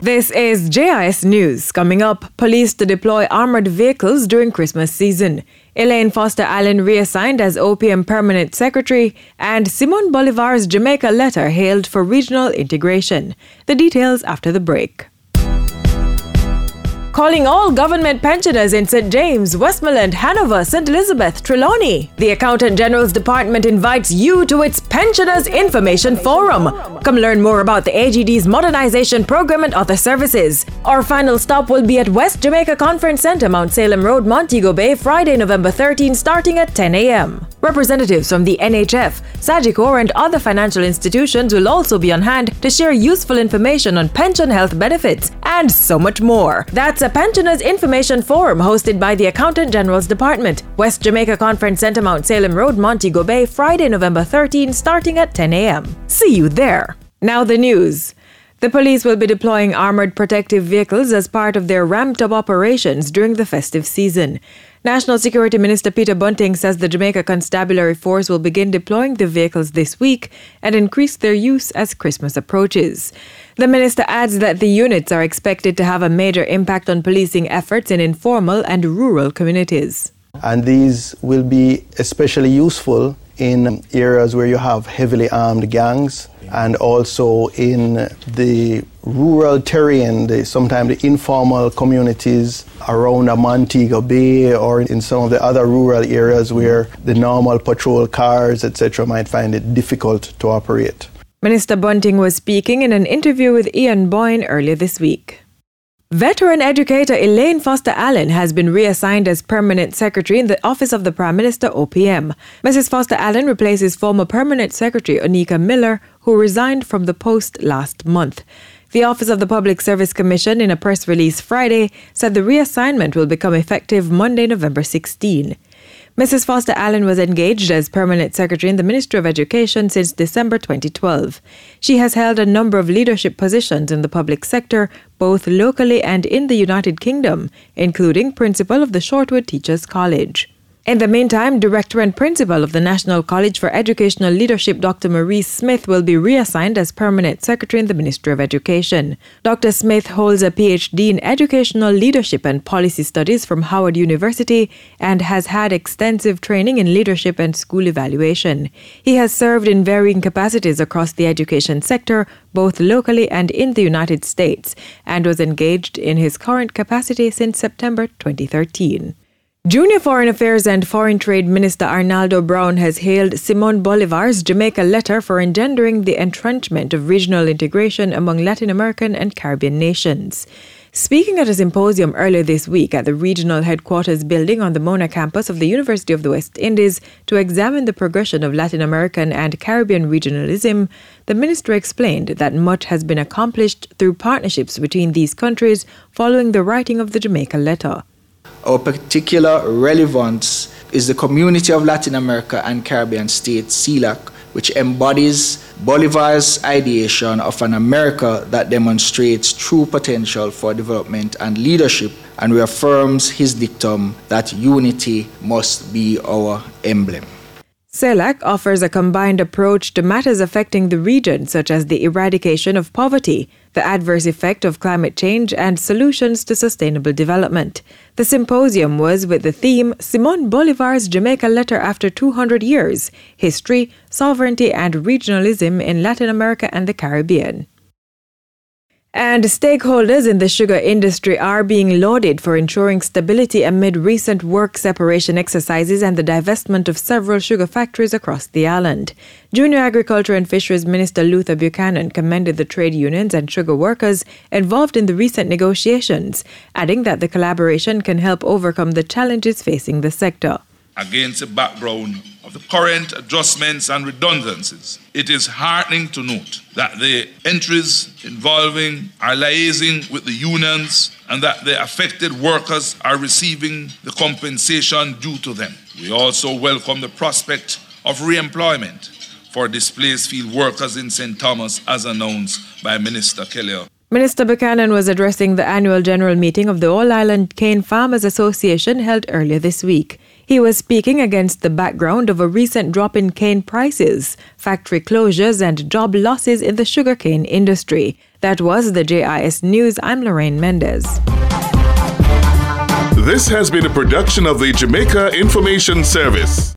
This is JIS News. Coming up, police to deploy armored vehicles during Christmas season. Elaine Foster Allen reassigned as OPM Permanent Secretary, and Simón Bolívar's Jamaica letter hailed for regional integration. The details after the break. Calling all government pensioners in St. James, Westmoreland, Hanover, St. Elizabeth, Trelawney. The Accountant General's Department invites you to its Pensioners Information Forum. Come learn more about the AGD's modernization program and other services. Our final stop will be at West Jamaica Conference Centre, Mount Salem Road, Montego Bay, Friday, November 13, starting at 10 a.m. Representatives from the NHF, Sagicor, and other financial institutions will also be on hand to share useful information on pension health benefits and so much more. That's a Pensioners Information Forum hosted by the Accountant General's Department, West Jamaica Conference Centre, Mount Salem Road, Montego Bay, Friday, November 13, starting at 10 a.m. See you there. Now the news. The police will be deploying armored protective vehicles as part of their ramped-up operations during the festive season. National Security Minister Peter Bunting says the Jamaica Constabulary Force will begin deploying the vehicles this week and increase their use as Christmas approaches. The minister adds that the units are expected to have a major impact on policing efforts in informal and rural communities. And these will be especially useful in areas where you have heavily armed gangs, and also in the rural terrain, sometimes the informal communities around Montego Bay, or in some of the other rural areas where the normal patrol cars, etc., might find it difficult to operate. Minister Bunting was speaking in an interview with Ian Boyne earlier this week. Veteran educator Elaine Foster Allen has been reassigned as Permanent Secretary in the Office of the Prime Minister, OPM. Mrs. Foster Allen replaces former Permanent Secretary Onika Miller, who resigned from the post last month. The Office of the Public Service Commission, in a press release Friday, said the reassignment will become effective Monday, November 16. Mrs. Foster Allen was engaged as Permanent Secretary in the Ministry of Education since December 2012. She has held a number of leadership positions in the public sector, both locally and in the United Kingdom, including Principal of the Shortwood Teachers College. In the meantime, Director and Principal of the National College for Educational Leadership, Dr. Maurice Smith, will be reassigned as Permanent Secretary in the Ministry of Education. Dr. Smith holds a PhD in Educational Leadership and Policy Studies from Howard University and has had extensive training in leadership and school evaluation. He has served in varying capacities across the education sector, both locally and in the United States, and was engaged in his current capacity since September 2013. Junior Foreign Affairs and Foreign Trade Minister Arnaldo Brown has hailed Simón Bolívar's Jamaica letter for engendering the entrenchment of regional integration among Latin American and Caribbean nations. Speaking at a symposium earlier this week at the regional headquarters building on the Mona campus of the University of the West Indies to examine the progression of Latin American and Caribbean regionalism, the minister explained that much has been accomplished through partnerships between these countries following the writing of the Jamaica letter. Our particular relevance is the Community of Latin America and Caribbean States, CELAC, which embodies Bolívar's ideation of an America that demonstrates true potential for development and leadership and reaffirms his dictum that unity must be our emblem. CELAC offers a combined approach to matters affecting the region, such as the eradication of poverty, the adverse effect of climate change, and solutions to sustainable development. The symposium was with the theme Simón Bolívar's Jamaica letter after 200 years, history, sovereignty, and regionalism in Latin America and the Caribbean. And stakeholders in the sugar industry are being lauded for ensuring stability amid recent work separation exercises and the divestment of several sugar factories across the island. Junior Agriculture and Fisheries Minister Luther Buchanan commended the trade unions and sugar workers involved in the recent negotiations, adding that the collaboration can help overcome the challenges facing the sector. Against the background of the current adjustments and redundancies, it is heartening to note that the entries involving are liaising with the unions and that the affected workers are receiving the compensation due to them. We also welcome the prospect of re-employment for displaced field workers in St. Thomas as announced by Minister Kelly. Minister Buchanan was addressing the annual general meeting of the All Island Cane Farmers Association held earlier this week. He was speaking against the background of a recent drop in cane prices, factory closures, and job losses in the sugarcane industry. That was the JIS News. I'm Lorraine Mendez. This has been a production of the Jamaica Information Service.